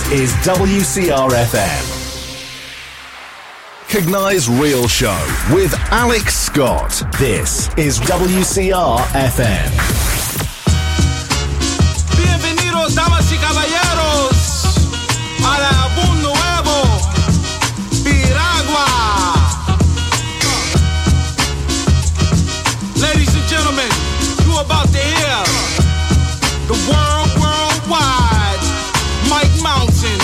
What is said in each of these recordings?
is WCR-FM. Cognize Real Show with Alex Scott. This is WCR-FM. Bienvenidos, damas y caballeros, al álbum nuevo, Piragua. Ladies and gentlemen, you're about to hear the worldwide Mike Mountain.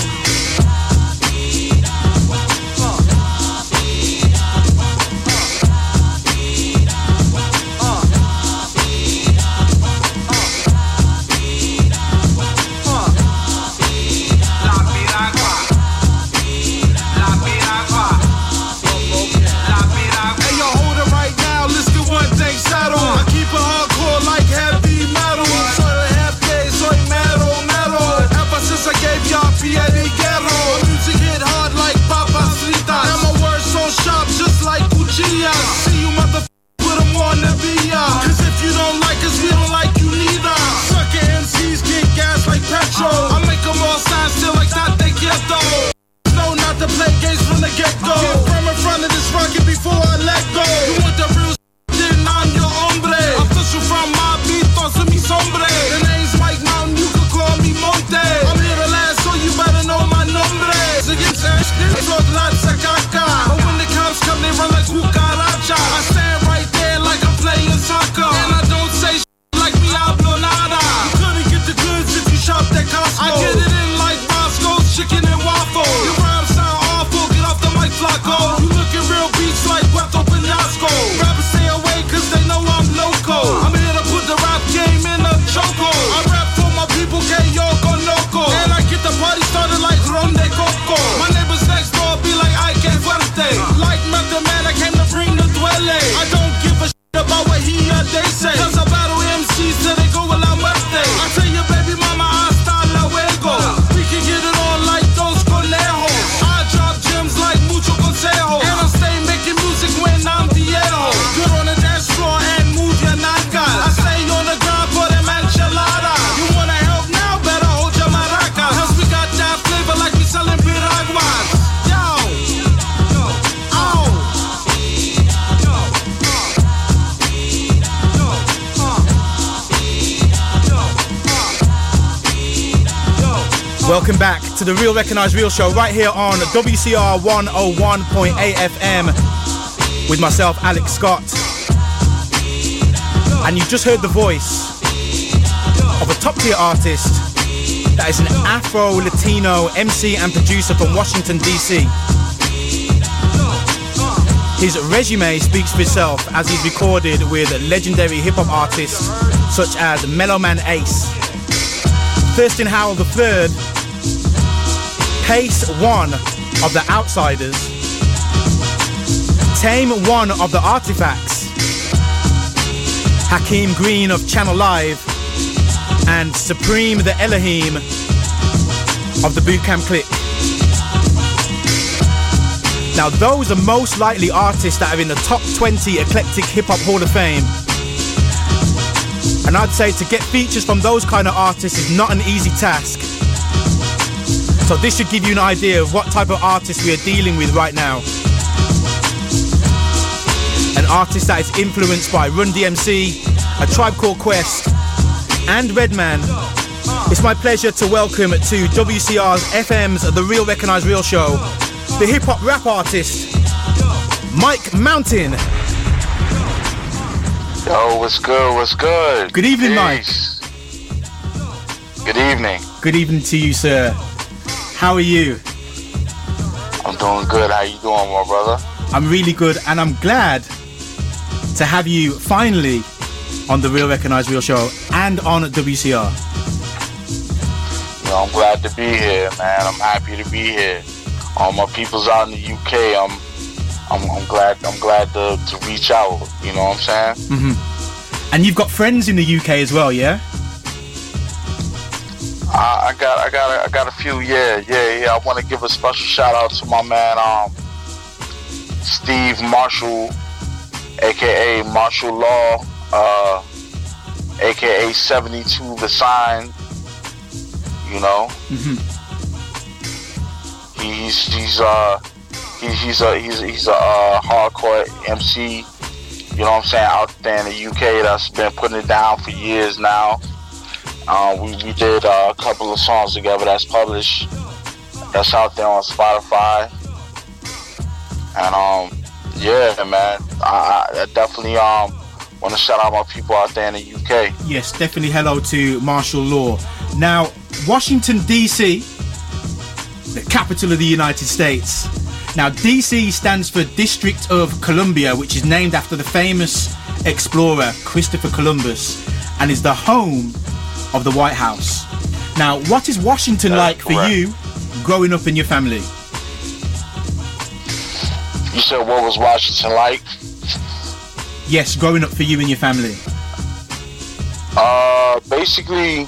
See you motherfuckers with them on the VR. Cause if you don't like us, we don't like you neither. Sucker MCs get gas like petrol. I make them all sign still like that they get though. No, not to play games from the get-go. Get from in front of this rocket before I let go. You want the real then I'm your hombre. Official from my beat, thoughts of me sombre. The name's Mike Mountain, you can call me Monte. I'm here to last, so you better know my nombre. Against talk lots of caca. But when the cops come, they run like cucaracha. I stand right there like I'm playing soccer. And I don't say like me hablo nada. You couldn't get the goods if you shopped at Costco. I get it in like Roscoe's chicken and waffle. Your rhymes sound awful, get off the mic, Flacco. You looking real beats like Puerto Penasco. Rappers stay away cause they know I'm loco. I'm here to put the rap game in a choco. I rap for my people, que yo con loco. And I get the party started like Ron de Coco. My neighbors next door be like, I que fuerte. Like Method Man, I came to bring the duele. I don't give a shit about what he or they say. Cause I battle MCs till they go a la muerte. I tell you, baby mama, hasta luego. We can get it on like those conejos. I drop gems like mucho consejo. And I stay making music when I'm viejo. Good on the dance floor and move your nalgas. I stay on the ground for them enchiladas. You wanna help now, better hold your maracas. Cause we got that flavor like we selling piraguas. Welcome back to the Real Recognize Real Show right here on WCR 101.8 FM with myself, Alex Scott. And you just heard the voice of a top tier artist that is an Afro-Latino MC and producer from Washington, DC. His resume speaks for itself as he's recorded with legendary hip-hop artists such as Mellow Man Ace, Thurston Howell III, Pace One of the Outsiders, Tame One of the Artifacts, Hakeem Green of Channel Live, and Supreme the Elohim of the Bootcamp Clique. Now those are most likely artists that are in the top 20 Eclectic Hip Hop Hall of Fame. And I'd say to get features from those kind of artists is not an easy task. So this should give you an idea of what type of artist we are dealing with right now. An artist that is influenced by Run DMC, A Tribe Called Quest, and Redman. It's my pleasure to welcome to WCR's FM's The Real Recognize Real Show, the hip-hop rap artist, Mike Mountain. Yo, what's good, what's good? Good evening, Peace. Mike. Good evening. Good evening to you, sir. How are you? I'm doing good. How you doing, my brother? I'm really good, and I'm glad to have you finally on the Real Recognize Real Show and on WCR. You know, I'm glad to be here, man. I'm happy to be here. All my people's out in the UK. I'm glad to reach out. You know what I'm saying? Mm-hmm. And you've got friends in the UK as well, yeah? I got a few. Yeah. I want to give a special shout out to my man, Steve Marshall, aka Marshall Law, aka 72 The Sign. You know. Mm-hmm. He's a hardcore MC. You know what I'm saying? Out there in the UK, that's been putting it down for years now. We did a couple of songs together that's published. That's out there on Spotify. And yeah, man, I definitely want to shout out my people out there in the UK. Yes, definitely hello to Martial Law. Now, Washington, D.C., the capital of the United States. Now, D.C. stands for District of Columbia, which is named after the famous explorer Christopher Columbus, and is the home of the White House. Now, what is Washington like for you growing up in your family? You said what was Washington like? Yes, growing up for you and your family. Basically,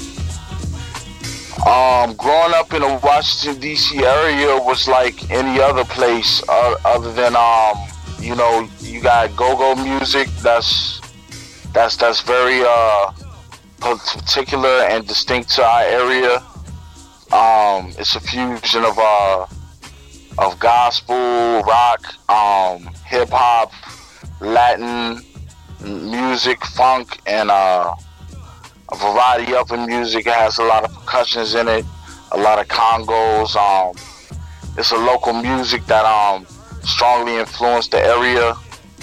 growing up in the Washington D.C. area was like any other place, other than you know, you got go-go music. That's very particular and distinct to our area. It's a fusion of gospel, rock, hip hop, Latin music, funk, and a variety of the music. It has a lot of percussions in it, a lot of congos. It's a local music that strongly influenced the area.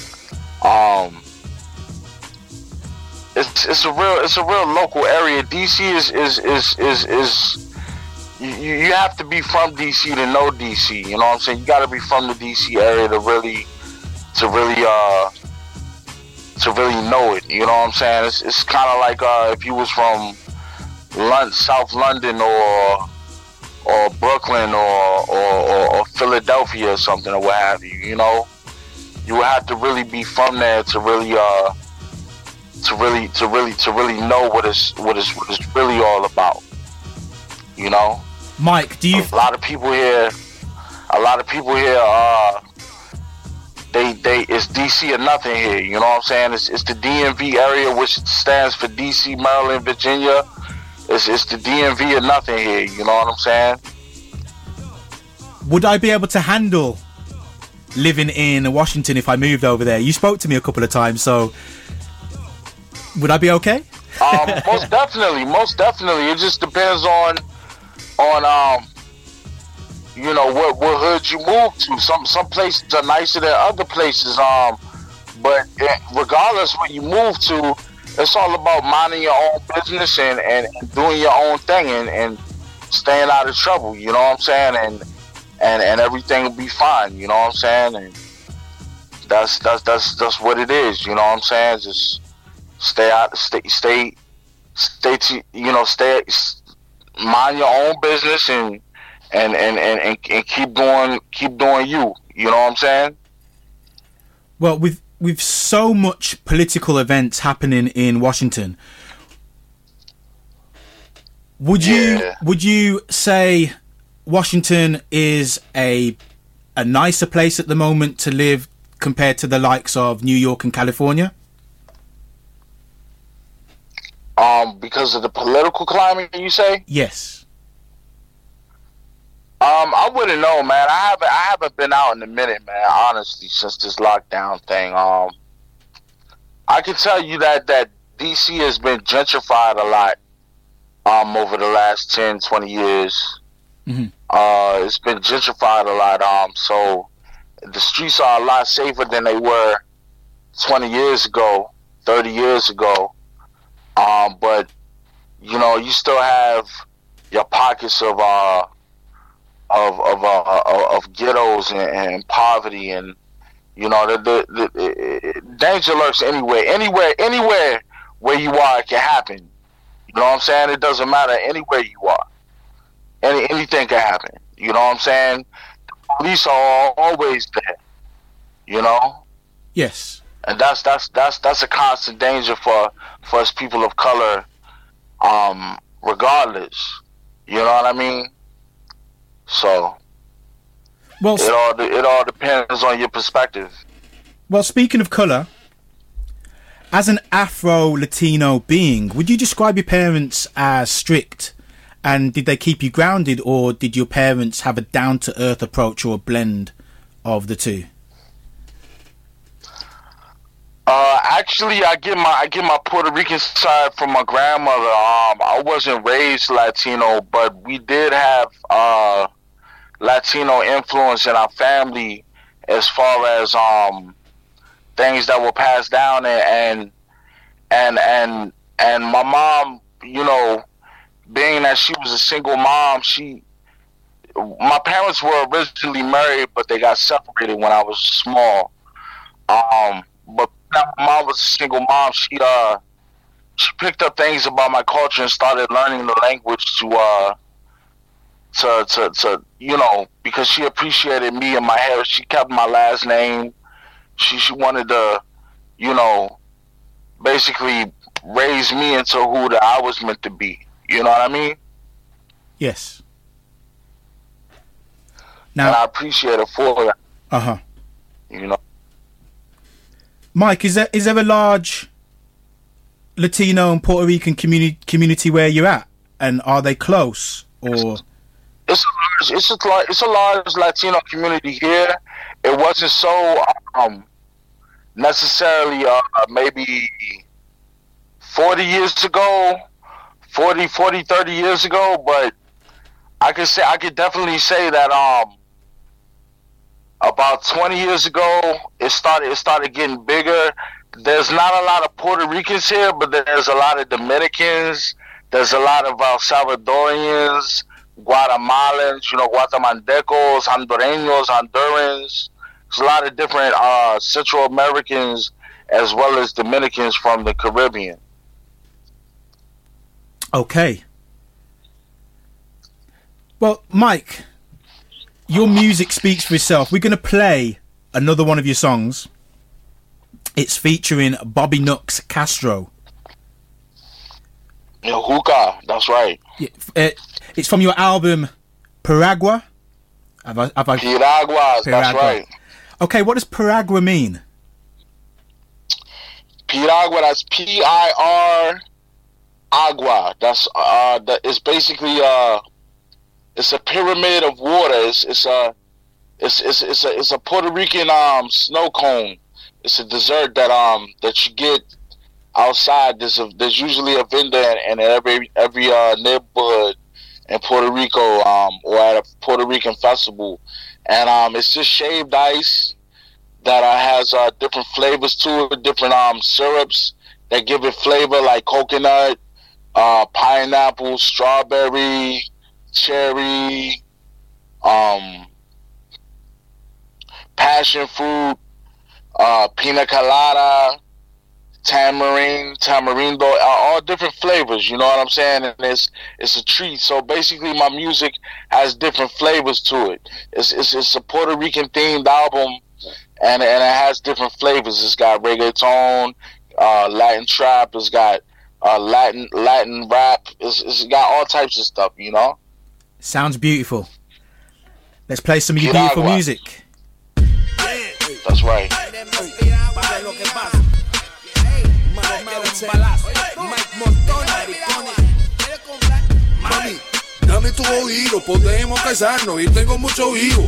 It's a real local area. DC is you have to be from DC to know DC. You know what I'm saying? You got to be from the DC area to really know it. You know what I'm saying? It's kind of like if you was from South London or Brooklyn or Philadelphia or something or what have you. You know, you would have to really be from there to really know what it's really all about. You know, Mike, do you? A lot of people here. They it's DC or nothing here. You know what I'm saying? It's the DMV area, which stands for DC, Maryland, Virginia. It's the DMV or nothing here. You know what I'm saying? Would I be able to handle living in Washington if I moved over there? You spoke to me a couple of times, so would I be okay? Most definitely. It just depends on you know what hood you move to. Some places are nicer than other places. But regardless where you move to, it's all about minding your own business and doing your own thing and staying out of trouble. You know what I'm saying? And everything will be fine. You know what I'm saying? And that's what it is. You know what I'm saying? Just stay mind your own business and keep doing you. You know what I'm saying? Well, with so much political events happening in Washington, would you say Washington is a nicer place at the moment to live compared to the likes of New York and California? Because of the political climate, you say? Yes. I wouldn't know, man. I haven't been out in a minute, man, honestly, since this lockdown thing. I can tell you that DC has been gentrified a lot over the last 10, 20 years. Mm-hmm. It's been gentrified a lot. So the streets are a lot safer than they were 20 years ago, 30 years ago. But you know, you still have your pockets of ghettos and poverty, and you know the danger lurks anywhere where you are. It can happen. You know what I'm saying? It doesn't matter anywhere you are. Anything can happen. You know what I'm saying? The police are always there. You know? Yes. And that's a constant danger for us people of color, regardless. You know what I mean? So, well, it all depends on your perspective. Well, speaking of color, as an Afro-Latino being, would you describe your parents as strict And did they keep you grounded, or did your parents have a down-to-earth approach or a blend of the two? Actually, I get my Puerto Rican side from my grandmother. I wasn't raised Latino, but we did have Latino influence in our family as far as things that were passed down, and my mom, you know, being that she was a single mom, my parents were originally married, but they got separated when I was small. But my mom was a single mom. She picked up things about my culture and started learning the language to you know, because she appreciated me and my heritage. She kept my last name. She wanted to, you know, basically raise me into who that I was meant to be. You know what I mean? Yes. Now, and I appreciate it for that. Uh-huh. You know. Mike, is there a large Latino and Puerto Rican community where you're at, and are they close? Or it's a large Latino community here. It wasn't so necessarily maybe 40 years ago, 30 years ago, but I could definitely say that about 20 years ago it started getting bigger. There's not a lot of Puerto Ricans here, but there's a lot of Dominicans, there's a lot of El Salvadorians, Guatemalans, you know, Guatemaltecos, Hondurans. There's a lot of different Central Americans as well as Dominicans from the Caribbean. Okay. Well, Mike, your music speaks for itself. We're going to play another one of your songs. It's featuring Bobby Nux Castro. Yeah, hookah, that's right. Yeah, it's from your album Piragua. Piragua, that's right. Okay, what does Piragua mean? Piragua, that's P-I-R Agua. That's it's basically it's a pyramid of water. It's a Puerto Rican snow cone. It's a dessert that you get outside. There's usually a vendor in every neighborhood in Puerto Rico or at a Puerto Rican festival, and it's just shaved ice that has different flavors to it, different syrups that give it flavor, like coconut, pineapple, strawberry, cherry, passion fruit, pina colada, tamarindo, all different flavors, you know what I'm saying? And it's a treat. So basically my music has different flavors to it. It's a Puerto Rican themed album, and it has different flavors. It's got reggaeton, Latin trap, it's got Latin rap, it's got all types of stuff, you know? Sounds beautiful. Let's play some of your beautiful music. That's right. Mami, dame tu oído, podemos casarnos y tengo mucho hijo.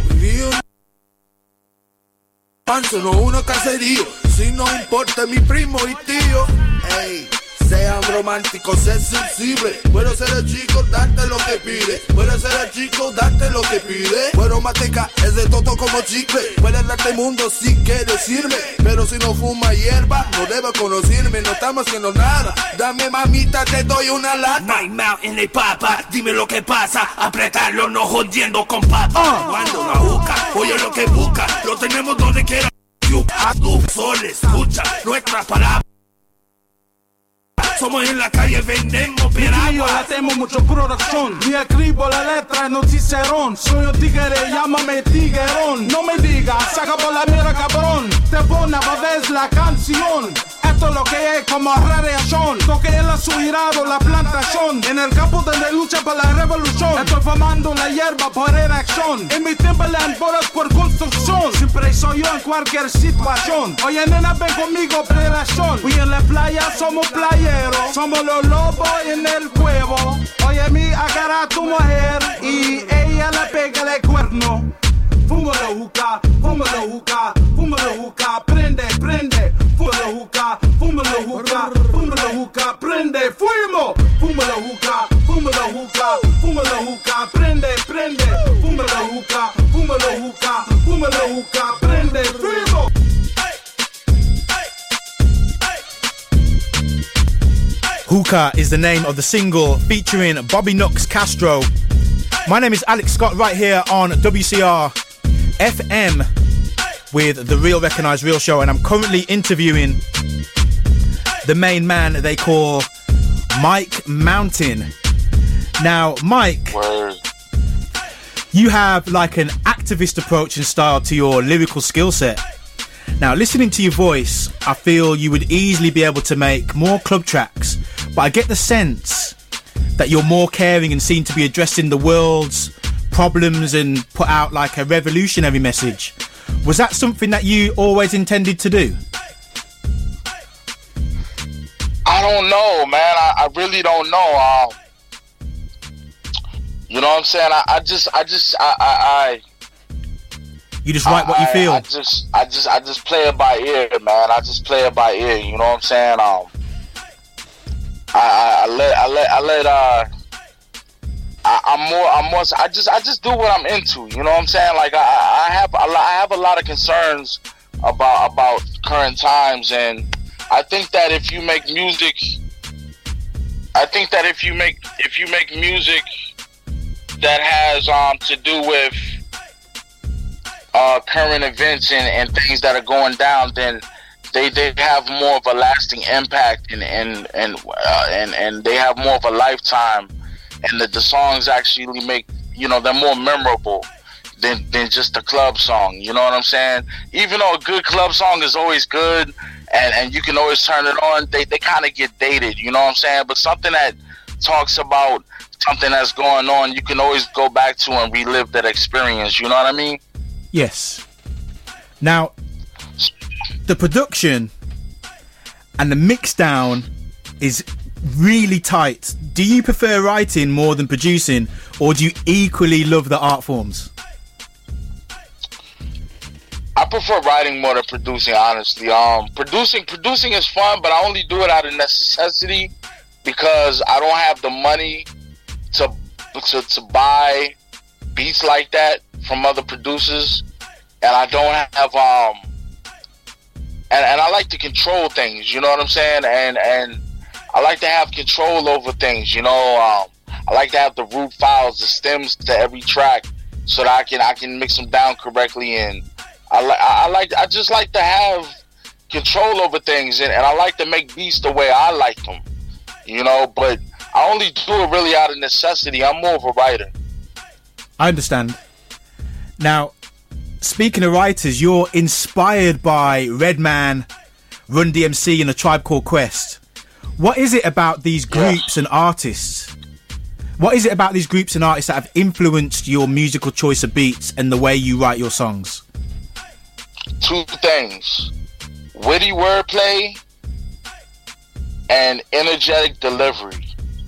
Pancho, no uno caserío, si no importa mi primo y tío. Ey, sean románticos, sean sensibles. Puedo ser el chico, darte lo que pide. Puedo ser el chico, darte lo que pide. Puedo masticar ese toto como chicle. Puedes darte mundo si quieres irme. Pero si no fuma hierba, no debe conocerme. No estamos haciendo nada. Dame mamita, te doy una lata. My mountain de papa, dime lo que pasa. Apretarlo, no jodiendo con papa. Cuando la busca, oye lo que busca. Lo tenemos donde quiera. A tu sol, escucha nuestras palabras. Somos en la calle, vendemos piragua. Hacemos mucho producción. Ni escribo la letra, no cicerón. Soy un tigre, llámame tiguerón. No me digas, saca por la mierda, cabrón. Te pone a ver la canción. esto es lo que es como radiación. Toque el azulado, la plantación. En el campo donde lucha por la revolución. Estoy formando la hierba por erección. En mi Timberland bodas por construcción. Siempre soy yo en cualquier situación. Oye nena, ven conmigo, predación. Fui en la playa, somos playeros. Somos los lobos en el cuevo. Oye mi, agarra a tu mujer y ella le pega el cuerno. Fúmalo juca, fúmalo juca, fúmalo juca, prende, prende. Fúmalo juca, fúmalo juca, fúmalo juca, prende, fuimo. Fúmalo juca, fúmalo juca, fúmalo juca, prende, prende. Fúmalo juca, fúmalo juca, fúmalo juca, prende, fuimo. Hookah is the name of the single featuring Bobby Nux Castro. My name is Alex Scott, right here on WCR FM with The Real Recognised Real Show, and I'm currently interviewing the main man they call Mike Mountain. Now, Mike, you have like an activist approach and style to your lyrical skill set. Now, listening to your voice, I feel you would easily be able to make more club tracks, but I get the sense that you're more caring and seem to be addressing the world's problems and put out like a revolutionary message. Was that something that you always intended to do? I don't know, man. I really don't know. You know what I'm saying? You just write what you feel. I just play it by ear, man. I just play it by ear. You know what I'm saying? I just do what I'm into. You know what I'm saying? Like I have a lot of concerns about current times, and I think that if you make music, music that has to do with current events and things that are going down, then they have more of a lasting impact and they have more of a lifetime, and the songs actually make, you know, they're more memorable than just a club song. You know what I'm saying? Even though a good club song is always good and you can always turn it on, they kind of get dated. You know what I'm saying? But something that talks about something that's going on, you can always go back to and relive that experience. You know what I mean? Yes. Now, the production and the mix down is really tight. Do you prefer writing more than producing, or do you equally love the art forms? I prefer writing more than producing, honestly. Producing is fun, but I only do it out of necessity because I don't have the money to buy beats like that from other producers, and I don't have and I like to control things, you know what I'm saying, and I like to have control over things, you know. I like to have the root files, the stems to every track, so that I can mix them down correctly, and I just like to have control over things, and I like to make beats the way I like them, you know. But I only do it really out of necessity. I'm more of a writer. I understand. Now, speaking of writers, you're inspired by Redman, Run DMC, and A Tribe Called Quest. What is it about these groups and artists? What is it about these groups and artists that have influenced your musical choice of beats and the way you write your songs? Two things: witty wordplay and energetic delivery.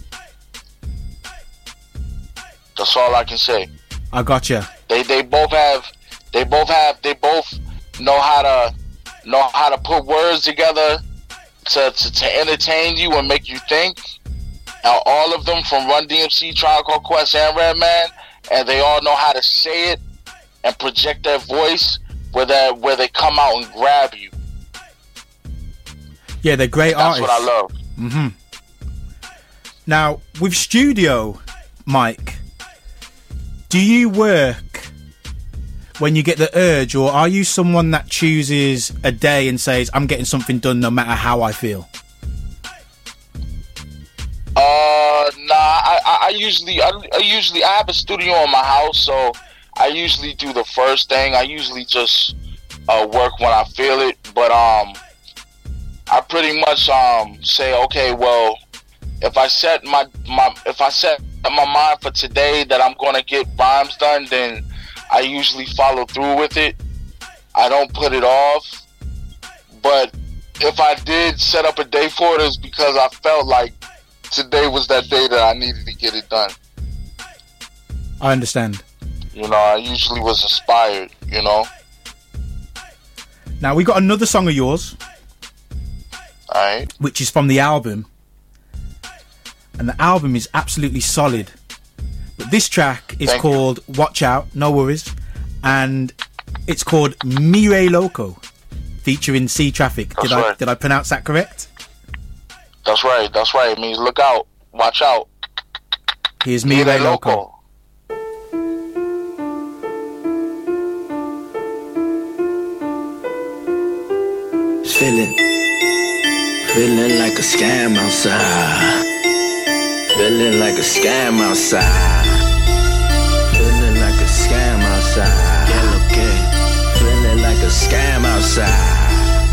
That's all I can say. I gotcha. They both know how to put words together to entertain you and make you think. All of them, from Run DMC, Tribe Called Quest, and Redman, and they all know how to say it and project their voice where they come out and grab you. Yeah, they're great artists. That's what I love. Mm-hmm. Now, with studio, Mike, do you work when you get the urge, or are you someone that chooses a day and says, I'm getting something done no matter how I feel? I usually have a studio in my house, so I usually do the first thing. I usually just work when I feel it, but I I pretty much say, okay, well, if I set my mind for today that I'm gonna get rhymes done, then I usually follow through with it. I don't put it off. But if I did set up a day for it, it's because I felt like today was that day that I needed to get it done. I understand. You know, I usually was inspired, you know. Now, we got another song of yours. Alright. Which is from the album. And the album is absolutely solid. But this track is called Watch Out, no worries. And it's called Mire Loco, featuring C Traffic. Did I pronounce that correct? That's right. It means look out, watch out. Here's Mire Loco. Feeling like a scam outside. Feeling like a scam outside. Feeling like a scam outside. Yeah, okay. Feeling like a scam outside.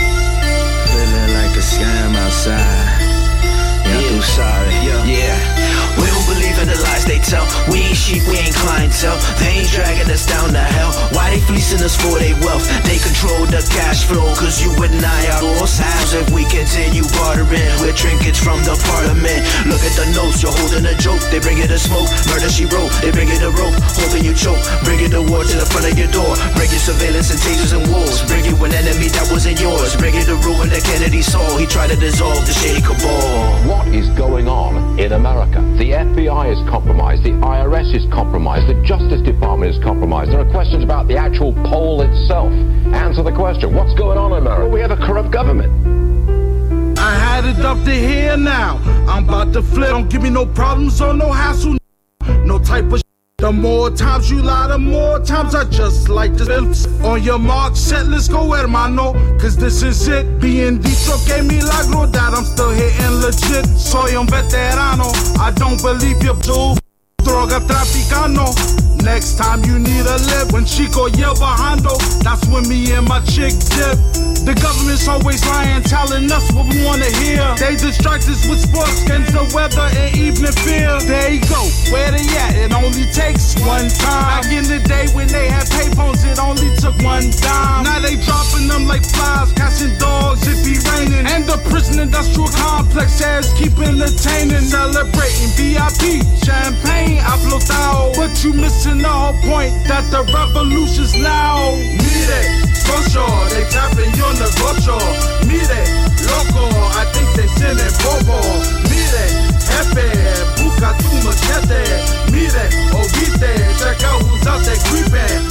Feeling like a scam outside. Yeah, I'm sorry. Yeah. We don't believe in the lies they tell. We ain't sheep, we ain't clientele. They ain't dragging us down to hell. Why they fleecing us for their wealth? They control the cash flow, cause you and I are all halves. If we continue bartering with trinkets from the parliament. Look at the notes, you're holding a joke. They bring it a smoke, murder she wrote. They bring it a rope, hoping you choke. Bring it a war to the front of your door. Bring you surveillance and tasers and wolves. Bring you an enemy that wasn't yours. Bring you the ruin that Kennedy saw. He tried to dissolve the shady cabal. What is going on in America? The FBI is compromised, the IRS is compromised, the Justice Department is compromised. There are questions about the actual poll itself. Answer the question, what's going on in America? Well, we have a corrupt government. I had it up to here now. I'm about to flip. Don't give me no problems or no hassle. No type of The more times you lie, the more times I just like this. On your mark, set, let's go, hermano. Cause this is it. Being dicho que milagro that I'm still hitting legit. Soy un veterano. I don't believe you, dude. Droga traficano. Next time you need a lip, when Chico yell bajando, that's when me and my chick dip. The government's always lying, telling us what we wanna hear. They distract us with sports games, the weather, and evening fear. There you go, where they at? It only takes one time. Back in the day when they had payphones, it only took one dime. Now they dropping them like flies, catching dogs, it be raining. And the prison industrial complex says keep entertaining. Celebrating VIP, champagne, aflotao. But you missing the whole point that the revolution's now. Mire, socio, they tapping your negocio. Mire, loco, I think they sending bobo. Mire, jefe, busca tu machete. Mire, oíste, check out who's out there creeping.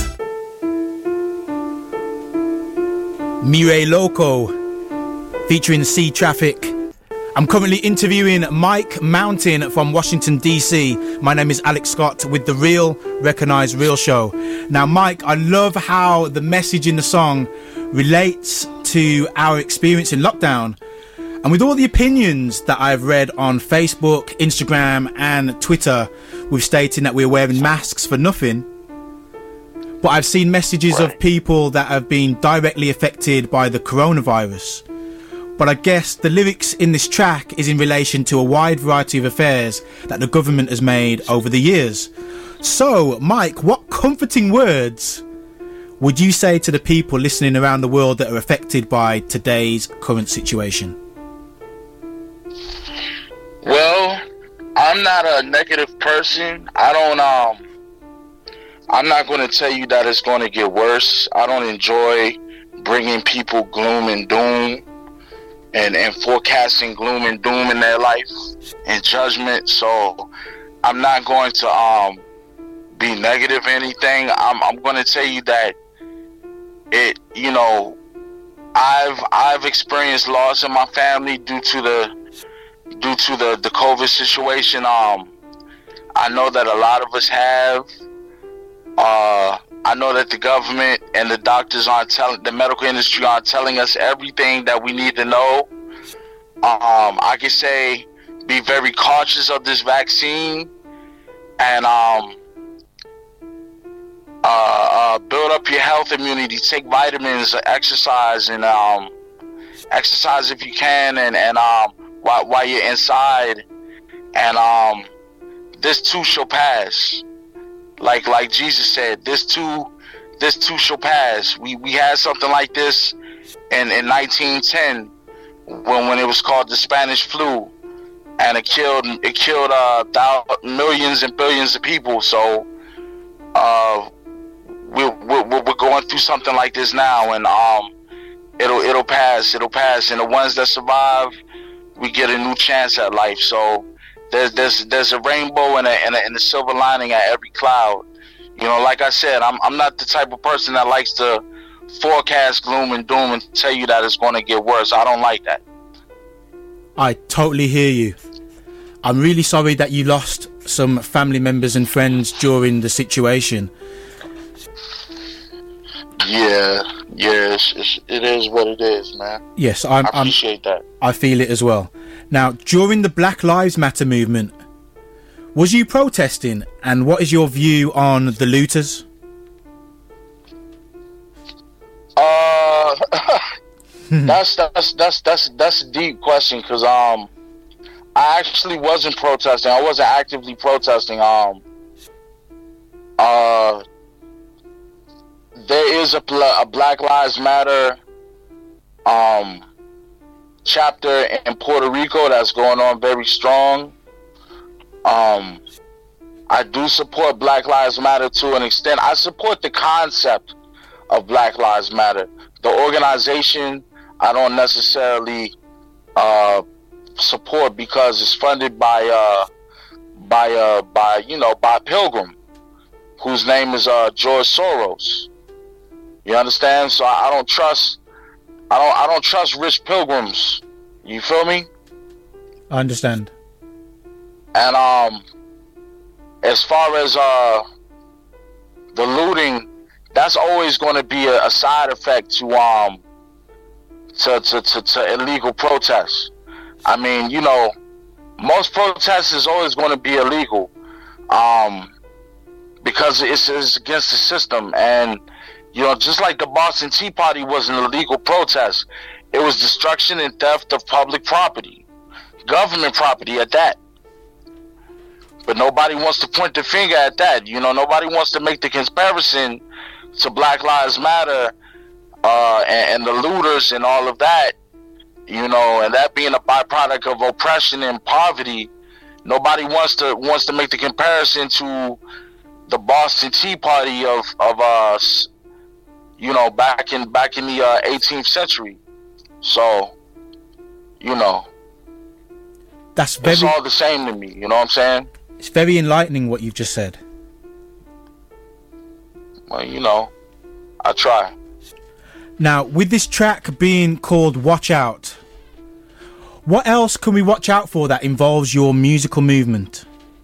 Mire Loco, featuring C Traffic. I'm currently interviewing Mike Mountain from Washington, D.C. My name is Alex Scott with The Real Recognize Real Show. Now, Mike, I love how the message in the song relates to our experience in lockdown. And with all the opinions that I've read on Facebook, Instagram and Twitter with stating that we're wearing masks for nothing, but I've seen messages of people that have been directly affected by the coronavirus. But I guess the lyrics in this track is in relation to a wide variety of affairs that the government has made over the years. So, Mike, what comforting words would you say to the people listening around the world that are affected by today's current situation? Well, I'm not a negative person. I'm not going to tell you that it's going to get worse. I don't enjoy bringing people gloom and doom. And forecasting gloom and doom in their life and judgment. So I'm not going to be negative or anything. I'm going to tell you that I've experienced loss in my family due to the COVID situation. I know that a lot of us have. I know that the government and the doctors the medical industry aren't telling us everything that we need to know. I can say be very cautious of this vaccine and build up your health immunity, take vitamins, exercise, and exercise if you can, and while you're inside, and this too shall pass. Like Jesus said, this too shall pass. We had something like this in 1910 when it was called the Spanish flu, and it killed millions and billions of people. So we're going through something like this now, and it'll pass, and the ones that survive, we get a new chance at life. So there's a rainbow and a silver lining at every cloud. You know, like I said, I'm not the type of person that likes to forecast gloom and doom and tell you that it's going to get worse. I don't like that. I totally hear you. I'm really sorry that you lost some family members and friends during the situation. Yeah, it is what it is, man. Yes, I appreciate that. I feel it as well. Now, during the Black Lives Matter movement, was you protesting, and what is your view on the looters? That's a deep question, because I actually wasn't protesting. I wasn't actively protesting. There is a Black Lives Matter chapter in Puerto Rico that's going on very strong. I do support Black Lives Matter to an extent. I support the concept of Black Lives Matter. The organization, I don't necessarily support, because it's funded by Pilgrim, whose name is George Soros. You understand? So I don't trust rich pilgrims. You feel me? I understand. And as far as the looting, that's always going to be a side effect to illegal protests. I mean, you know, most protests is always going to be illegal, because it's against the system. And you know, just like the Boston Tea Party was an illegal protest, it was destruction and theft of public property, government property at that. But nobody wants to point the finger at that. You know, nobody wants to make the comparison to Black Lives Matter and the looters and all of that. You know, and that being a byproduct of oppression and poverty. Nobody wants to make the comparison to the Boston Tea Party of us. You know, back in the 18th century. So, you know, it's all the same to me. You know what I'm saying? It's very enlightening what you've just said. Well, you know, I try. Now, with this track being called Watch Out, what else can we watch out for that involves your musical movement?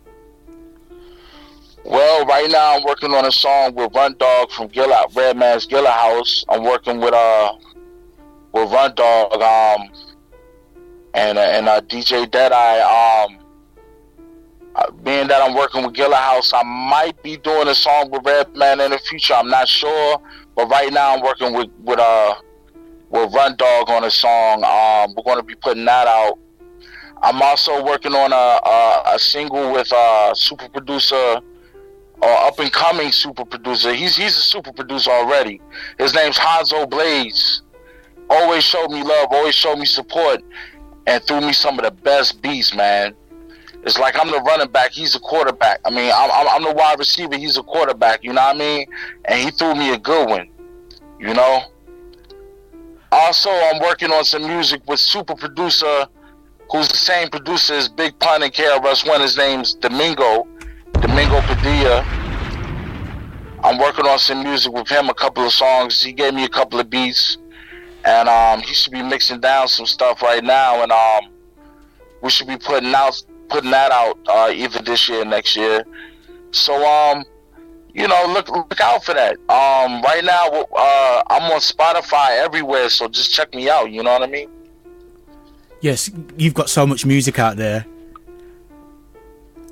Well, right now I'm working on a song with Run Dog from Redman's Gilla House. I'm working with Run Dog and DJ Deadeye. Being that I'm working with Gilla House, I might be doing a song with Redman in the future. I'm not sure, but right now I'm working with Run Dog on a song. We're going to be putting that out. I'm also working on a single with super producer, or up and coming super producer. He's a super producer already. His name's Hanzo Blaze. Always showed me love, always showed me support, and threw me some of the best beats, man. It's like I'm the running back, he's a quarterback. I mean, I'm the wide receiver, he's a quarterback, you know what I mean? And he threw me a good one, you know? Also, I'm working on some music with super producer, who's the same producer as Big Pun and KRS-One. His name's Domingo Padilla. I'm working on some music with him, a couple of songs. He gave me a couple of beats, and he should be mixing down some stuff right now, and we should be putting that out either this year or next year. So you know, look out for that. Right now I'm on Spotify everywhere, so just check me out, you know what I mean? Yes, you've got so much music out there.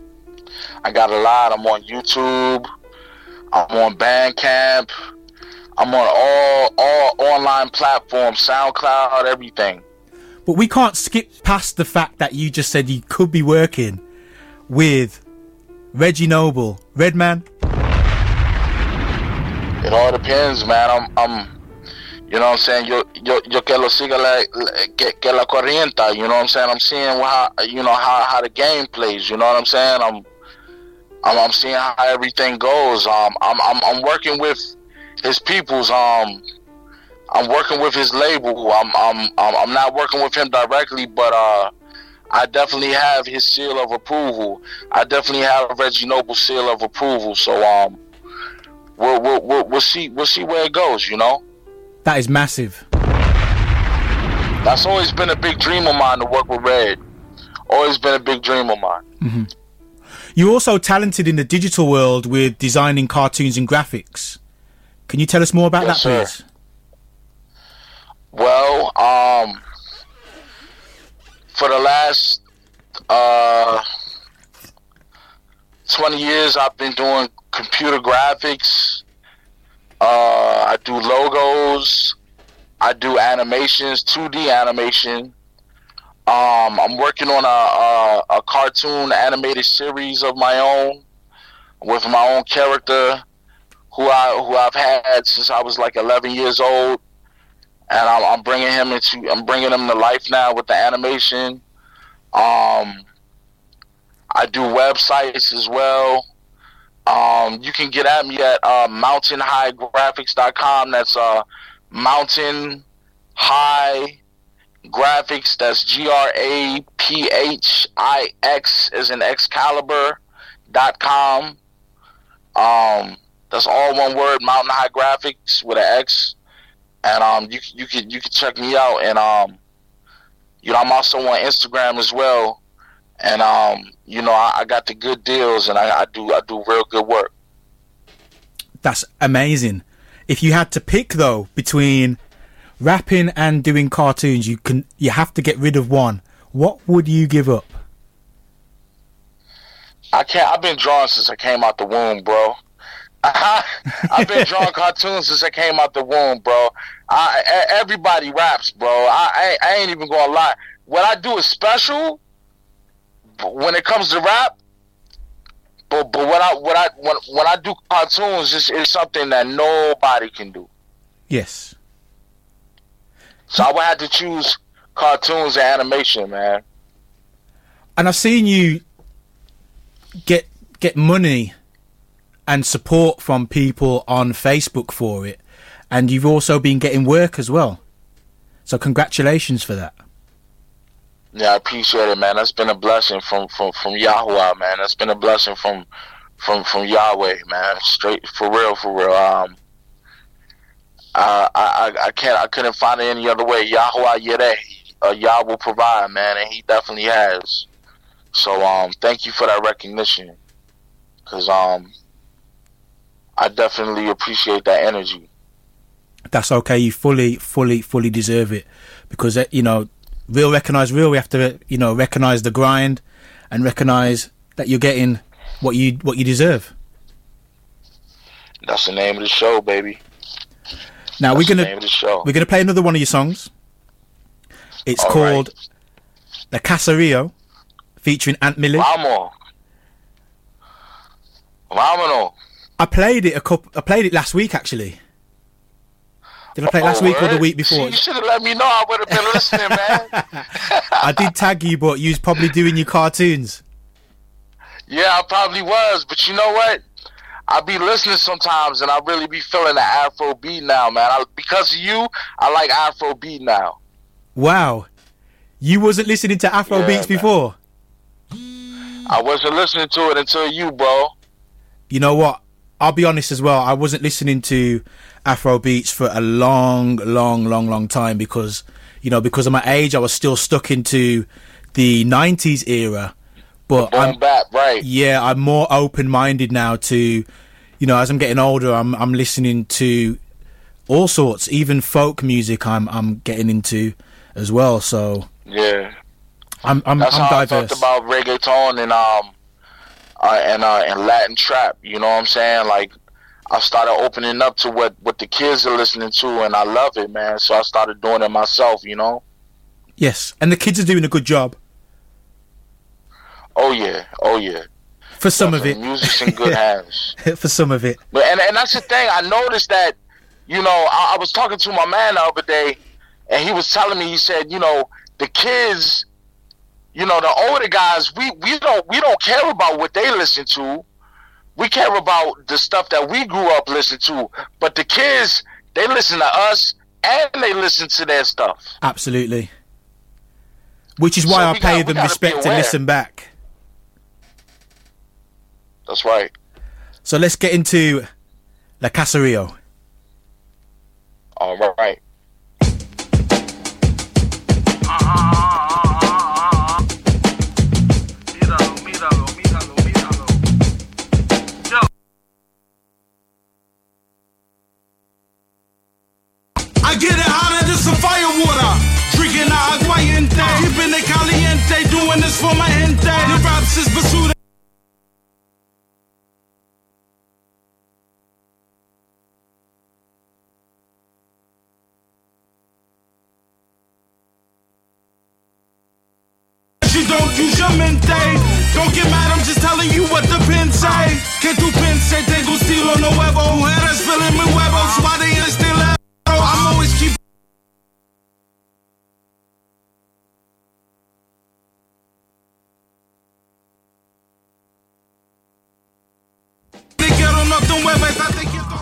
I got a lot. I'm on YouTube. I'm on Bandcamp. I'm on all online platforms, SoundCloud, everything. But we can't skip past the fact that you just said you could be working with Reggie Noble, Redman. It all depends, man. I'm you know what I'm saying? Yo que lo siga que la corriente, you know what I'm saying? I'm seeing how the game plays, you know what I'm saying? I'm seeing how everything goes. I'm working with his peoples. I'm working with his label. I'm not working with him directly, but I definitely have his seal of approval. I definitely have Reggie Noble's seal of approval. So we'll see where it goes, you know. That is massive. That's always been a big dream of mine to work with Red. Always been a big dream of mine. Mm-hmm. You're also talented in the digital world with designing cartoons and graphics. Can you tell us more about that, please? Well, for the last 20 years, I've been doing computer graphics. I do logos. I do animations, 2D animation. I'm working on a cartoon animated series of my own with my own character who I've had since I was like 11 years old, and I'm bringing him to life now with the animation. I do websites as well. You can get at me at mountainhighgraphics.com. That's Mountain High Graphics. That's GRAPHIX as in Excalibur.com. That's all one word, Mountain High Graphics with an X. And you can check me out. And I'm also on Instagram as well. And I got the good deals, and I do real good work. That's amazing. If you had to pick though between rapping and doing cartoons, you have to get rid of one. What would you give up? I can't. I've been drawing since I came out the womb, bro. I've been drawing cartoons since I came out the womb, bro. Everybody raps, bro. I ain't even gonna lie. What I do is special when it comes to rap. But when I do cartoons, it's something that nobody can do. Yes. So I would have to choose cartoons and animation, man. And I've seen you get money and support from people on Facebook for it, and you've also been getting work as well. So congratulations for that. Yeah, I appreciate it, man. That's been a blessing from Yahweh, man. That's been a blessing from Yahweh, man. Straight for real. I couldn't find it any other way. Yahweh Yireh, Yah will provide, man, and He definitely has. So thank you for that recognition, because I definitely appreciate that energy. That's okay. You fully deserve it, because real recognize real. We have to recognize the grind and recognize that you're getting what you deserve. That's the name of the show, baby. Now That's we're the name of the show. gonna play another one of your songs. It's called La Caserío, featuring Ant Millie. Vámonos. I played it last week, actually. Did I play it last week or the week before? You should have let me know. I would have been listening, man. I did tag you, but you was probably doing your cartoons. Yeah, I probably was, but you know what? I be listening sometimes, and I really be feeling the Afro beat now, man. Because of you, I like Afro beat now. Wow, you wasn't listening to Afro beats before? I wasn't listening to it until you, bro. You know what? I'll be honest as well. I wasn't listening to Afro beats for a long time because of my age. I was still stuck into the 90s era. But I'm more open-minded now to, as I'm getting older, I'm listening to all sorts, even folk music. I'm getting into as well. So yeah, I'm That's how diverse. I talked about reggaeton and Latin trap. You know what I'm saying? Like, I started opening up to what the kids are listening to, and I love it, man. So I started doing it myself, you know? Yes, and the kids are doing a good job. Oh, yeah. For some of it. Music's in good hands. For some of it. But and that's the thing. I noticed that, you know, I was talking to my man the other day, and he was telling me, he said, you know, the kids, you know, the older guys, we don't care about what they listen to. We care about the stuff that we grew up listening to. But the kids, they listen to us and they listen to their stuff. Absolutely. Which is why I pay them respect and listen back. That's right. So let's get into La Caserío. All right. I get it hotter than some firewater. Drinking aguardiente, keeping it caliente. Doing this for my gente. The raps is basura. You don't use your mente. Don't get mad, I'm just telling you what the pen say. Que tu pense, tengo estilo nuevo. Mujeres feeling mi huevos, why they in still. I'm always keep. Te quiero, no te muevas, estate quieto.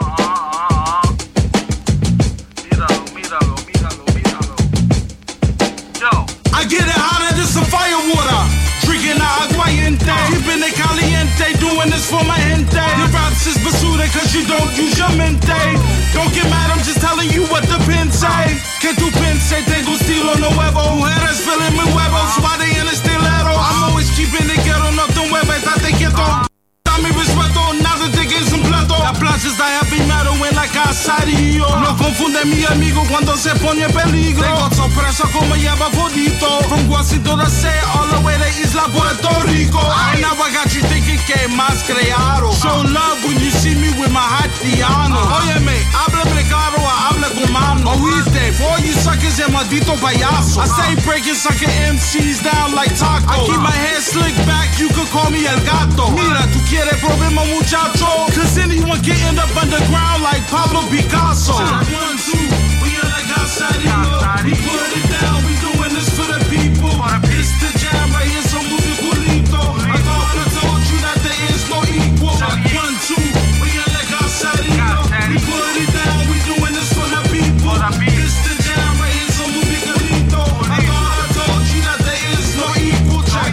Míralo. I get it hotter than some firewater. Drinking aguardiente, keeping it caliente. Doing this for my gente. The raps is basura, cause you don't use your mente. Don't get mad, I'm just telling you what the pen say. Que tu pense, tengo estilo nuevo. Mujeres feeling mi huevos, why they in el estilero. I'm always keeping it ghetto, no te muevas, estate quieto. Dame respeto, nada te que es un plato. La plaza está heavy metal en la caserío. No confunde mi amigo cuando se pone en peligro. Tengo sorpresa como lleva bonito. From Washington to say all the way to Isla Puerto Rico. I never got you thinking que más creado. Show love when you see me with my haitiano. Óyeme, háblame claro, habla con mano. Oíste, for you suckers and maldito payaso. I stay breaking sucker MCs down like taco. I keep my hair slicked back, you could call me El Gato. Mira, tu quieres problema muchacho. Cause anyone can end up underground like Pablo Picasso. 1, 2, we in la caserío. We put it down, we doing this for the people. It's the jam right here, so move your culito. I thought I told you that there is no equal. 1, 2, we in la caserío. We put it down, we doing this for the people. It's the jam right here, so move your culito. I thought I told you that there is no equal. Check.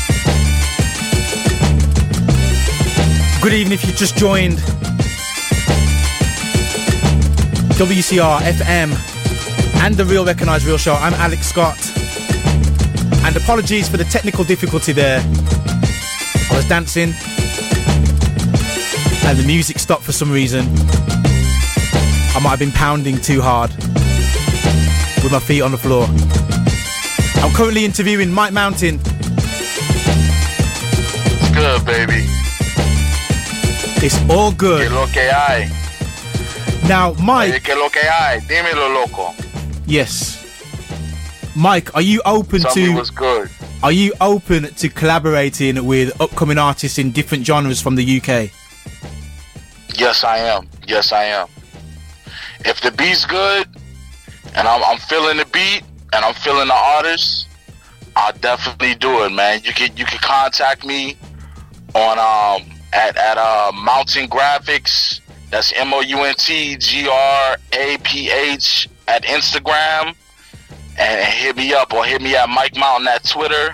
Good evening if you just joined. WCR FM and the Real Recognise Real Show. I'm Alex Scott. And apologies for the technical difficulty there. I was dancing and the music stopped for some reason. I might have been pounding too hard with my feet on the floor. I'm currently interviewing Mike Mountain. It's good, baby. It's all good. Que lo que hay. Now, Mike. Que lo que hay. Dímelo, loco. Yes. Mike, are you open Tell to? me what's good. Are you open to collaborating with upcoming artists in different genres from the UK? Yes, I am. Yes, I am. If the beat's good, and I'm feeling the beat, and I'm feeling the artist, I'll definitely do it, man. You can contact me on at Mountain Graphics. That's MOUNTGRAPH at Instagram, and hit me up, or hit me at Mike Mountain at Twitter,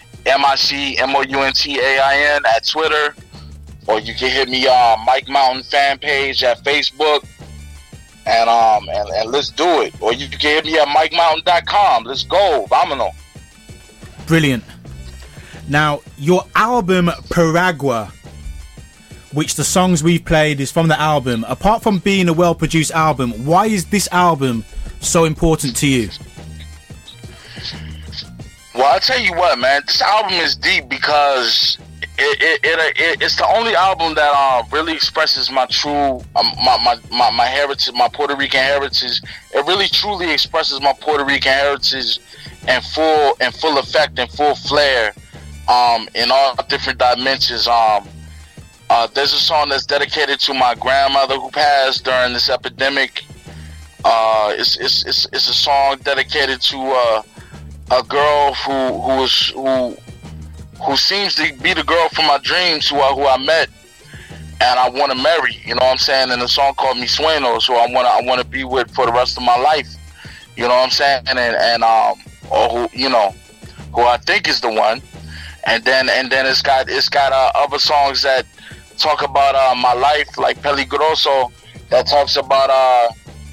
MICMOUNTAIN at Twitter, or you can hit me on Mike Mountain fan page at Facebook, and let's do it. Or you can hit me at MikeMountain.com. Let's go, vámonos. Brilliant. Now, your album Piragua, which the songs we've played is from the album. Apart from being a well-produced album, why is this album so important to you? Well, I'll tell you what, man. This album is deep because It's the only album that really expresses my true my heritage, my Puerto Rican heritage. It really truly expresses my Puerto Rican heritage in full effect and full flair, in all different dimensions. There's a song that's dedicated to my grandmother who passed during this epidemic. It's a song dedicated to a girl who seems to be the girl from my dreams, who I met and I want to marry. You know what I'm saying? And a song called Mi Sueños, who I want to be with for the rest of my life. You know what I'm saying? And or who I think is the one. And then it's got other songs that talk about my life, like Peligroso, that talks about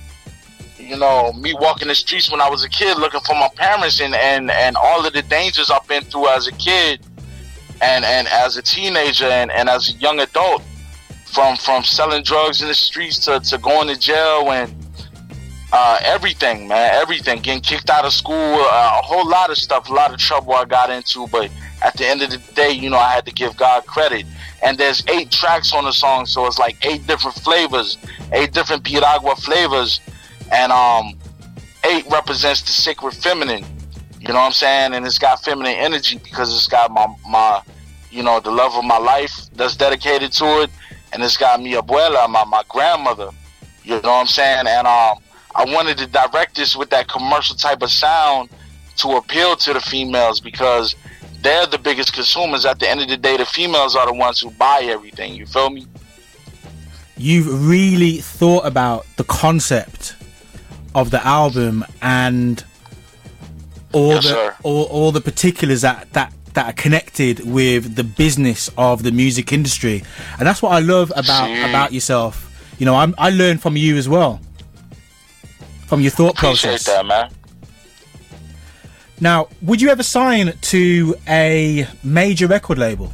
me walking the streets when I was a kid looking for my parents, and all of the dangers I've been through as a kid and as a teenager and as a young adult, from selling drugs in the streets to going to jail and everything, man, everything, getting kicked out of school, a whole lot of stuff, a lot of trouble I got into. But at the end of the day, I had to give God credit. And there's 8 tracks on the song, so it's like 8 different flavors, 8 different Piragua flavors, and 8 represents the sacred feminine. You know what I'm saying? And it's got feminine energy because it's got my the love of my life that's dedicated to it, and it's got mi abuela, my grandmother. You know what I'm saying? And I wanted to direct this with that commercial type of sound to appeal to the females, because they're the biggest consumers. At the end of the day, the females are the ones who buy everything. You feel me? You've really thought about the concept of the album and all the particulars that are connected with the business of the music industry, and that's what I love about yourself. I learned from you as well, from your thought process. Appreciate that, man. Now, would you ever sign to a major record label?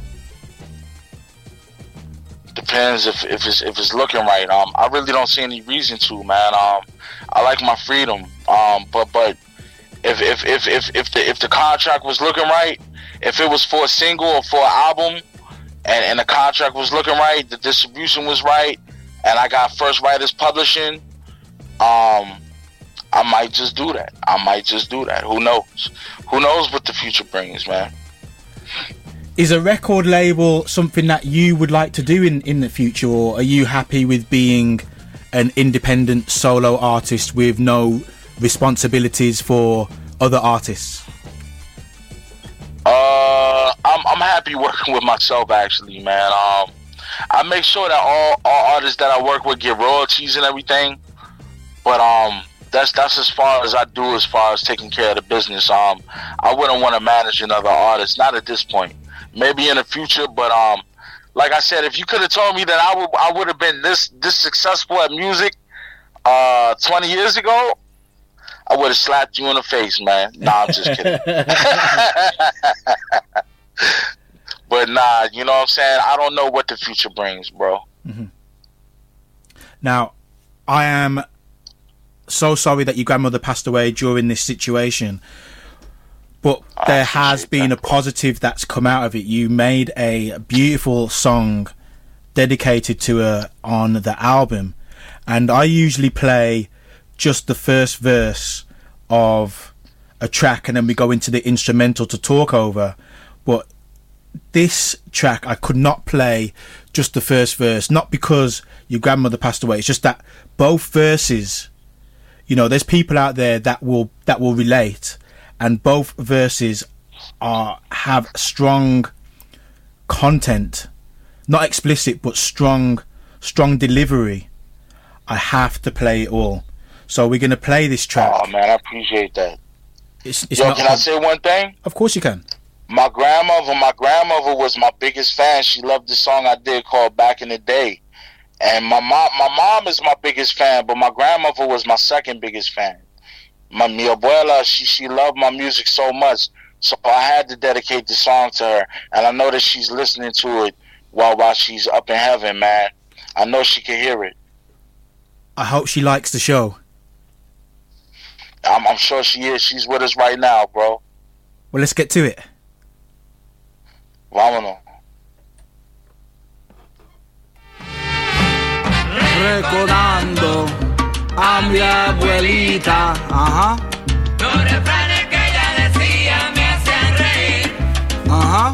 Depends if it's looking right. I really don't see any reason to, man. I like my freedom. But if the contract was looking right, if it was for a single or for an album, and the contract was looking right, the distribution was right, and I got First Writers Publishing, I might just do that. Who knows? Who knows what the future brings, man? Is a record label something that you would like to do in the future, or are you happy with being an independent solo artist with no responsibilities for other artists? I'm happy working with myself, actually, man. I make sure that all artists that I work with get royalties and everything, but that's as far as I do as far as taking care of the business. I wouldn't want to manage another artist, not at this point. Maybe in the future, but like I said, if you could have told me that I would have been this successful at music 20 years ago, I would have slapped you in the face, man. Nah, I'm just kidding. But nah, you know what I'm saying? I don't know what the future brings, bro. Mm-hmm. Now, I am so sorry that your grandmother passed away during this situation, but there has been a positive that's come out of it. You made a beautiful song dedicated to her on the album, and I usually play just the first verse of a track and then we go into the instrumental to talk over, but this track I could not play just the first verse, not because your grandmother passed away, it's just that both verses, there's people out there that will relate, and both verses have strong content, not explicit but strong delivery. I have to play it all. So we're going to play this track. Oh, man, I appreciate that. Can I say one thing? Of course you can. My grandmother was my biggest fan. She loved the song I did called Back in the Day. And my mom is my biggest fan, but my grandmother was my second biggest fan. Mi abuela, she loved my music so much, so I had to dedicate the song to her. And I know that she's listening to it while she's up in heaven, man. I know she can hear it. I hope she likes the show. I'm sure she is. She's with us right now, bro. Well, let's get to it. Vámonos. recordando a mi abuelita. Ajá. Los refranes que ella decía me hacían reír. Ajá.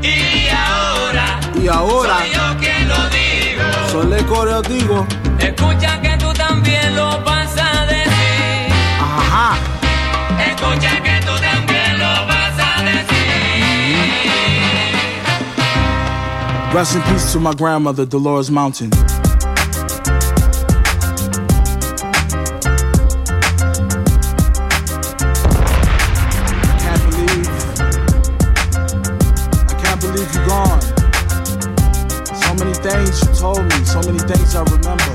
Y ahora soy yo quien lo digo. Solo el coreo digo. Escucha que tú también lo vas a decir. Ajá. Escucha que tú también lo vas a decir. Rest in peace to my grandmother, Dolores Mountain. I can't believe you're gone. So many things you told me, so many things I remember.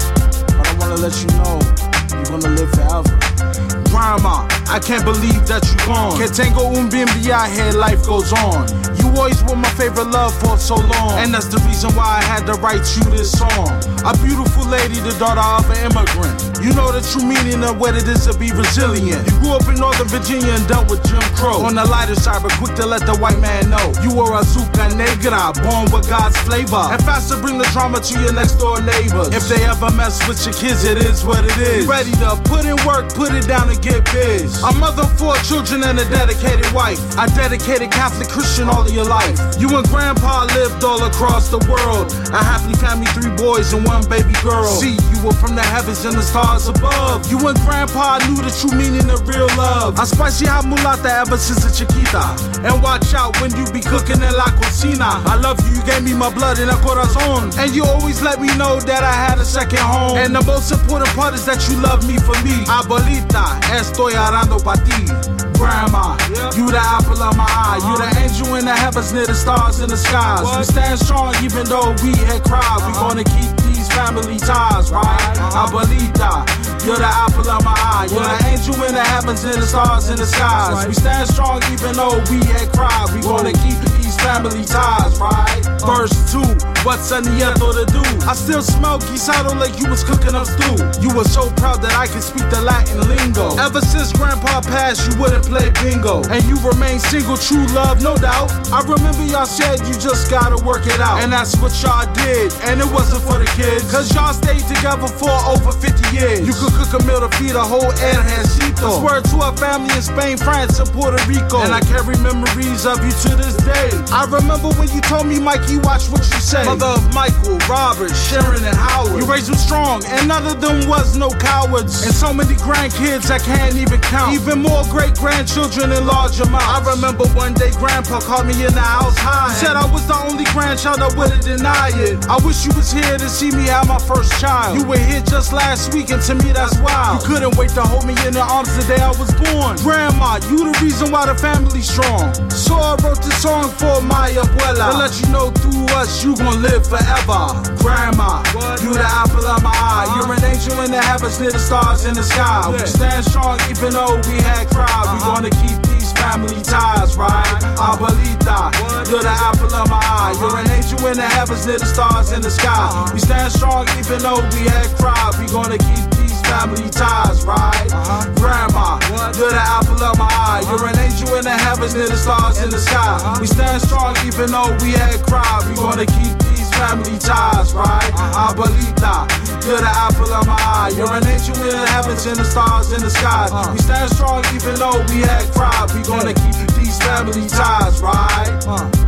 But I wanna let you know, you're gonna live forever. Grandma, I can't believe that you're gone. Que tengo un bien viaje, life goes on. You always were my favorite love for so long. And that's the reason why I had to write you this song. A beautiful lady, the daughter of an immigrant. You know the true meaning of what it is to be resilient. You grew up in Northern Virginia and dealt with Jim Crow. On the lighter side, but quick to let the white man know. You were Azúcar Negra, born with God's flavor. And fast to bring the drama to your next door neighbors. If they ever mess with your kids, it is what it is. You ready to put in work, put it down and get biz. A mother of 4 children and a dedicated wife. A dedicated Catholic Christian all of your life. You and Grandpa lived all across the world. A happy family, 3 boys and 1 baby girl. See, you were from the heavens and the stars above. You and Grandpa knew the true meaning of real love. A spicy hot mulata ever since a chiquita. And watch out when you be cooking in la cocina. I love you, you gave me my blood and a corazon. And you always let me know that I had a second home. And the most important part is that you love me for me. Abuelita, estoy orando pa ti. Grandma, you the apple of my eye. You the angel in the heavens near the stars in the skies. We stand strong even though we had cried. We gonna keep these family ties, right? Abuelita, you're the apple of my eye. You're the angel in the heavens and the stars in the skies. We stand strong even though we had cried. We gonna keep these family ties, right? Verse 2, what's a nieto to do? I still smell guisado like you was cooking up stew. You were so proud that I could speak the Latin lingo. Ever since Grandpa passed, you wouldn't play bingo. And you remain single, true love, no doubt. I remember y'all said you just gotta work it out. And that's what y'all did, and it wasn't for the kids. Cause y'all stayed together for over 50 years. You could cook a meal to feed a whole ejército. Swear to our family in Spain, France, and Puerto Rico. And I carry memories of you to this day. I remember when you told me, Mikey, watch what you say. Mother of Michael, Robert, Sharon, and Howard. You raised them strong, and none of them was no cowards. And so many grandkids I can't even count. Even more great-grandchildren in large amount. I remember one day Grandpa called me in the house high. Said I was the only grandchild that wouldn't deny it. I wish you was here to see me have my first child. You were here just last week, and to me that's wild. You couldn't wait to hold me in your arms the day I was born. Grandma, you the reason why the family's strong. So I wrote this song for my abuela, to let you know through us you gon' live forever. Grandma, you the apple of my eye. You're an angel in the heavens near the stars in the sky. We stand strong even though we had cried. We gonna keep these family ties, right? Abuelita, you're the apple of my eye. You're an angel in the heavens near the stars in the sky. We stand strong even though we had cried. We gonna keep these family ties, right? Grandma, you're the apple of my eye. You're an angel in the heavens near the stars in the sky. We stand strong even though we had cried. We gonna keep these family ties, right? Abuelita, you're the apple of my eye. You're an angel in the heavens and the stars in the sky. We stand strong even though we had cried. We gonna keep these family ties, right?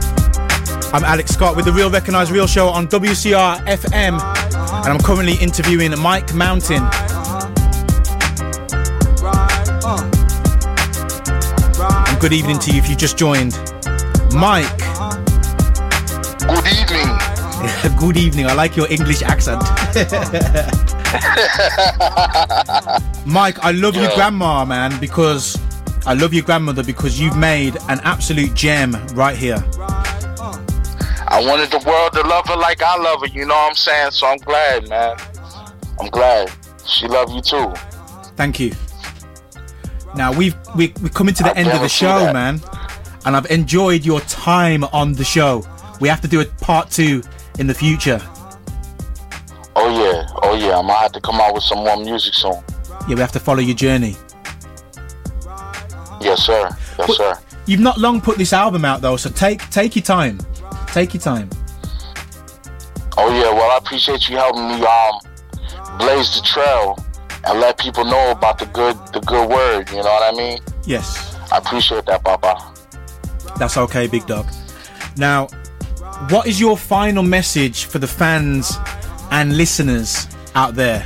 I'm Alex Scott with the Real Recognised Real Show on WCR FM, and I'm currently interviewing Mike Mountain. And good evening to you if you just joined. Mike. Good evening. Good evening. I like your English accent. Mike, I love your grandma, man, because I love your grandmother because you've made an absolute gem right here. I wanted the world to love her like I love her, you know what I'm saying? So I'm glad, man. I'm glad. She love you too. Thank you. Now we're coming to the end of the show, man, and I've enjoyed your time on the show. We have to do a part 2 in the future. Oh yeah. I might have to come out with some more music soon. Yeah, we have to follow your journey. Yes, sir. Yes, sir. You've not long put this album out though, so take your time. Take your time. Oh yeah, well I appreciate you helping me blaze the trail and let people know about the good word. You know what I mean? Yes. I appreciate that, Papa. That's okay, big dog. Now, what is your final message for the fans and listeners out there?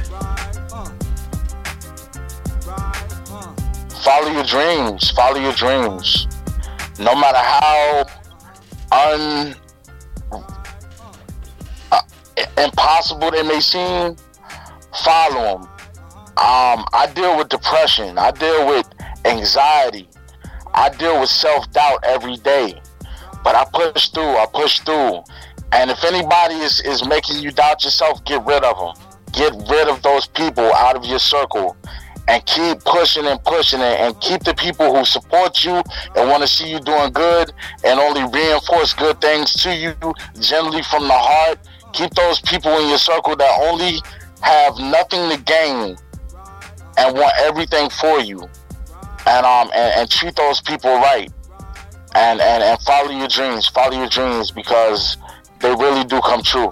Follow your dreams. Follow your dreams. No matter how impossible they may seem, follow them. I deal with depression. I deal with anxiety. I deal with self-doubt every day. But I push through. And if anybody is making you doubt yourself, get rid of them. Get rid of those people out of your circle. And keep pushing and keep the people who support you and want to see you doing good and only reinforce good things to you, generally from the heart. Keep those people in your circle that only have nothing to gain and want everything for you. And treat those people right. And follow your dreams because they really do come true.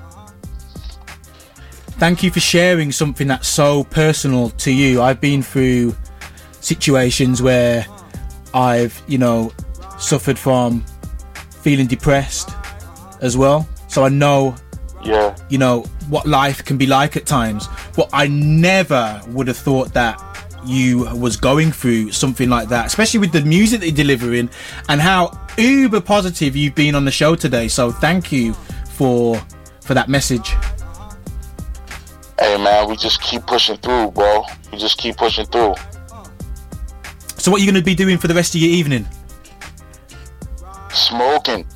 Thank you for sharing something that's so personal to you. I've been through situations where I've, suffered from feeling depressed as well. So I know, what life can be like at times. But I never would have thought that you was going through something like that, especially with the music that you're delivering and how uber positive you've been on the show today. So thank you for that message. Hey man, we just keep pushing through, bro. We just keep pushing through. So what are you going to be doing for the rest of your evening? Smoking.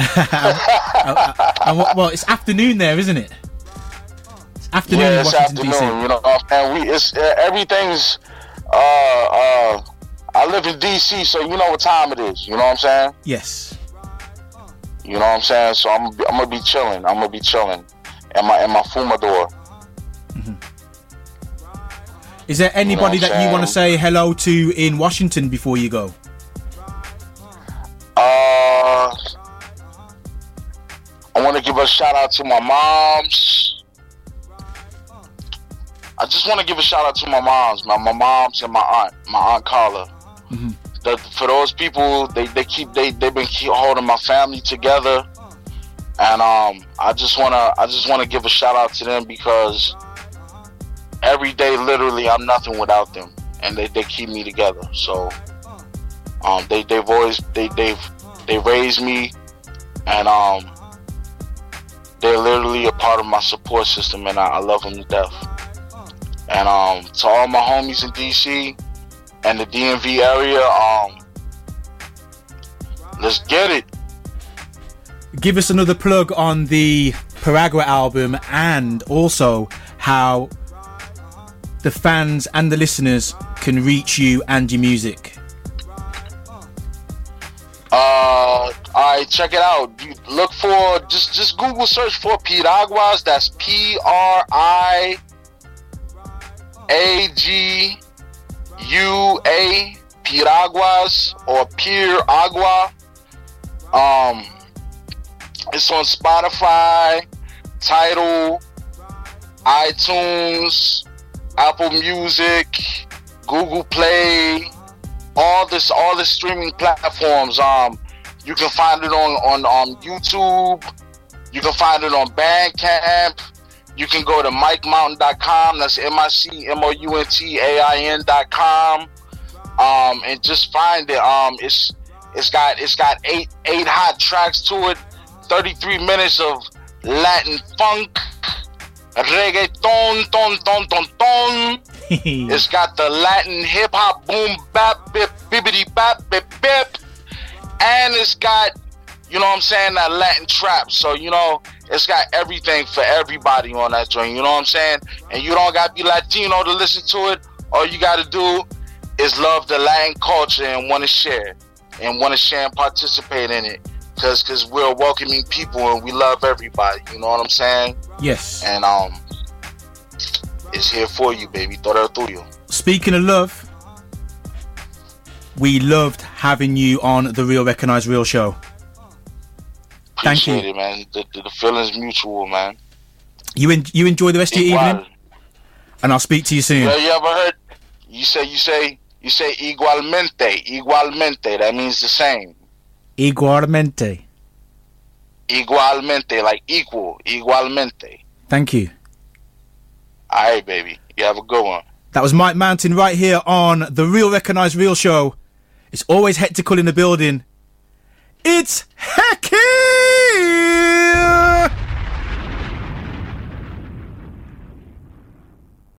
Well, it's afternoon there, isn't it? It's afternoon in it's Washington, afternoon. DC. And everything's. I live in DC, so you know what time it is. You know what I'm saying? Yes. You know what I'm saying? So I'm gonna be chilling. in my fumador. Mm-hmm. Is there anybody that you want to say hello to in Washington before you go? I want to give a shout out to my moms. I just want to give a shout out to my moms, my moms and my aunt Carla. Mm-hmm. For those people, they've been holding my family together, and I just wanna give a shout out to them because every day, literally, I'm nothing without them, and they keep me together. So they've raised me, and they're literally a part of my support system, and I love them to death. And to all my homies in DC and the DMV area, let's get it. Give us another plug on the Paragua album and also how the fans and the listeners can reach you and your music. Alright, check it out. You look for just Google search for Piraguas. That's Piragua, Piraguas or Piragua. It's on Spotify, Tidal, iTunes, Apple Music, Google Play, all the streaming platforms. You can find it on YouTube. You can find it on Bandcamp. You can go to MikeMountain.com. That's MikeMountain.com. And just find it. It's got 8 hot tracks to it. 33 minutes of Latin funk, reggaeton, ton. It's got the Latin hip hop, boom bap, bip, bibbity bap, bip, bip, and it's got, you know what I'm saying, that Latin trap. So it's got everything for everybody on that joint. You know what I'm saying? And you don't got to be Latino to listen to it. All you got to do is love the Latin culture and want to share and participate in it. Because we're welcoming people and we love everybody. You know what I'm saying? Yes. And it's here for you, baby. Todo tuyo. Speaking of love, we loved having you on the Real Recognize Real show. Thank you. Appreciate it, man. The feeling's mutual, man. You enjoy the rest of your evening? And I'll speak to you soon. Yeah, you ever heard? You say igualmente. Igualmente. That means the same. Igualmente. Igualmente, like equal. Igualmente. Thank you. All right, baby. You have a good one. That was Mike Mountain right here on the Real Recognize Real show. It's always hectical in the building. It's